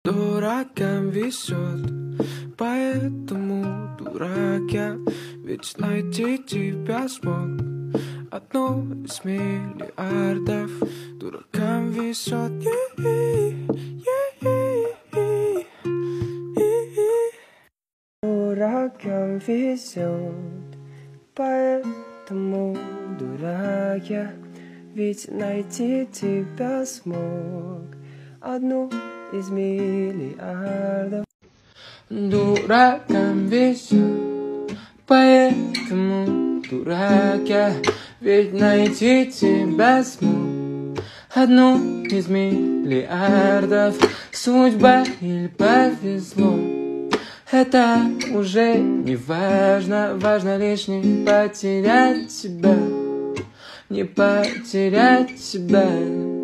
Дуракам везет, поэтому дурак я. Ведь найти тебя смог одно из миллиардов. Дуракам везет, дуракам везет, поэтому дурак я. Ведь найти тебя смог одну из миллиардов. Дуракам везет, поэтому дурак я. Ведь найти тебя смог одну из миллиардов. Судьба или повезло, это уже не важно. Важно лишь не потерять тебя, не потерять тебя.